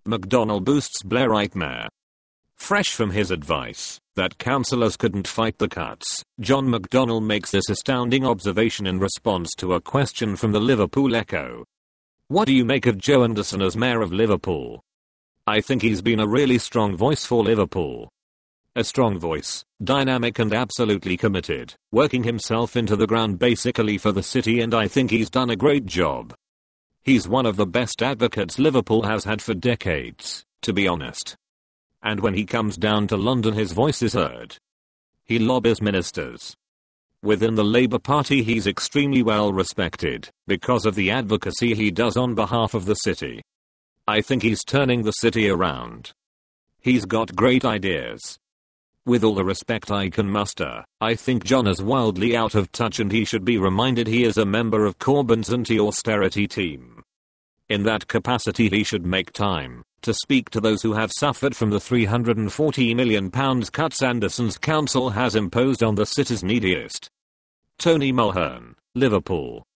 McDonnell boosts Blairite mayor. Fresh from his advice that councillors couldn't fight the cuts, John McDonnell makes this astounding observation in response to a question from the Liverpool Echo. What do you make of Joe Anderson as mayor of Liverpool? I think he's been a really strong voice for Liverpool. A strong voice, dynamic and absolutely committed, working himself into the ground basically for the city, and I think he's done a great job. He's one of the best advocates Liverpool has had for decades, to be honest. And when he comes down to London, his voice is heard. He lobbies ministers. Within the Labour Party he's extremely well respected because of the advocacy he does on behalf of the city. I think he's turning the city around. He's got great ideas. With all the respect I can muster, I think John is wildly out of touch and he should be reminded he is a member of Corbyn's anti-austerity team. In that capacity he should make time to speak to those who have suffered from the £340 million cuts Anderson's council has imposed on the city's neediest. Tony Mulhern, Liverpool.